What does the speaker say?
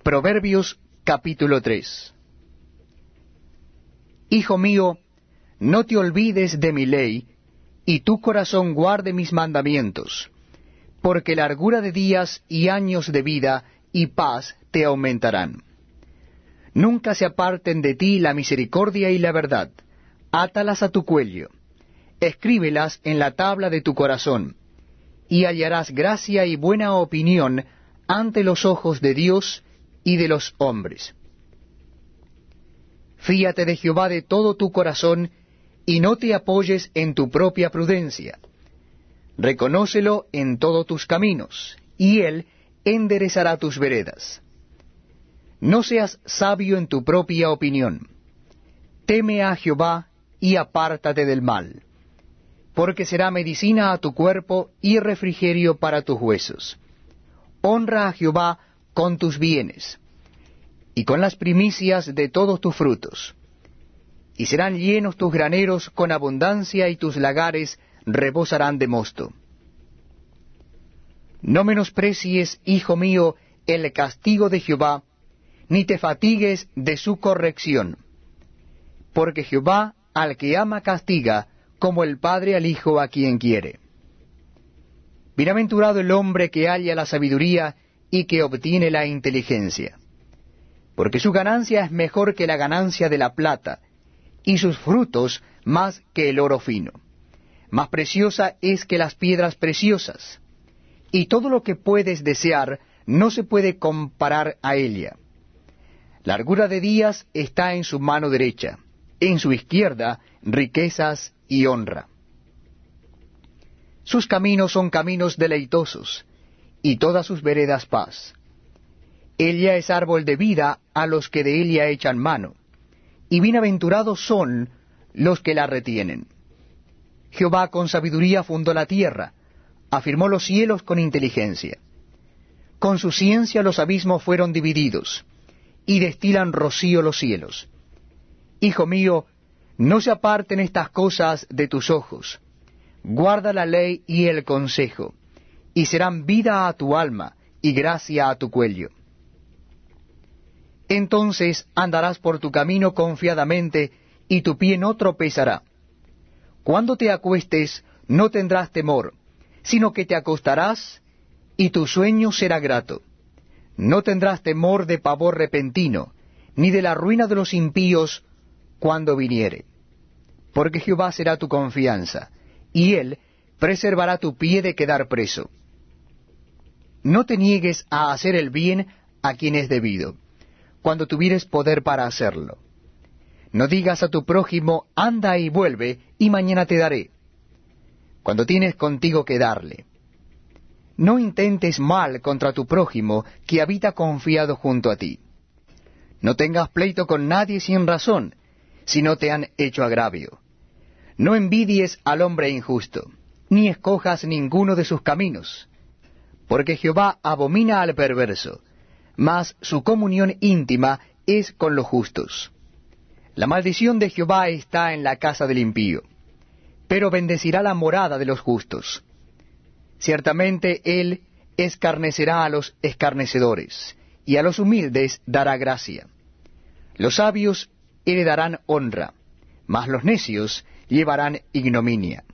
Proverbios capítulo 3. Hijo mío, no te olvides de mi ley, y tu corazón guarde mis mandamientos, porque largura de días y años de vida y paz te aumentarán. Nunca se aparten de ti la misericordia y la verdad, átalas a tu cuello, escríbelas en la tabla de tu corazón, y hallarás gracia y buena opinión ante los ojos de Dios y de los hombres. Fíate de Jehová de todo tu corazón, y no te apoyes en tu propia prudencia. Reconócelo en todos tus caminos, y Él enderezará tus veredas. No seas sabio en tu propia opinión. Teme a Jehová y apártate del mal, porque será medicina a tu cuerpo y refrigerio para tus huesos. Honra a Jehová con tus bienes, y con las primicias de todos tus frutos. Y serán llenos tus graneros con abundancia, y tus lagares rebosarán de mosto. No menosprecies, hijo mío, el castigo de Jehová, ni te fatigues de su corrección. Porque Jehová al que ama castiga, como el padre al hijo a quien quiere. Bienaventurado el hombre que halla la sabiduría y que obtiene la inteligencia. Porque su ganancia es mejor que la ganancia de la plata, y sus frutos más que el oro fino. Más preciosa es que las piedras preciosas, y todo lo que puedes desear no se puede comparar a ella. Largura de días está en su mano derecha, en su izquierda riquezas y honra. Sus caminos son caminos deleitosos, y todas sus veredas paz. Ella es árbol de vida a los que de ella echan mano, y bienaventurados son los que la retienen. Jehová con sabiduría fundó la tierra, afirmó los cielos con inteligencia. Con su ciencia los abismos fueron divididos, y destilan rocío los cielos. Hijo mío, no se aparten estas cosas de tus ojos. Guarda la ley y el consejo, y serán vida a tu alma y gracia a tu cuello. Entonces andarás por tu camino confiadamente, y tu pie no tropezará. Cuando te acuestes, no tendrás temor, sino que te acostarás, y tu sueño será grato. No tendrás temor de pavor repentino, ni de la ruina de los impíos cuando viniere. Porque Jehová será tu confianza, y Él preservará tu pie de quedar preso. No te niegues a hacer el bien a quien es debido, cuando tuvieres poder para hacerlo. No digas a tu prójimo, anda y vuelve, y mañana te daré, cuando tienes contigo que darle. No intentes mal contra tu prójimo, que habita confiado junto a ti. No tengas pleito con nadie sin razón, si no te han hecho agravio. No envidies al hombre injusto, ni escojas ninguno de sus caminos, porque Jehová abomina al perverso, mas su comunión íntima es con los justos. La maldición de Jehová está en la casa del impío, pero bendecirá la morada de los justos. Ciertamente Él escarnecerá a los escarnecedores, y a los humildes dará gracia. Los sabios heredarán honra, mas los necios llevarán ignominia.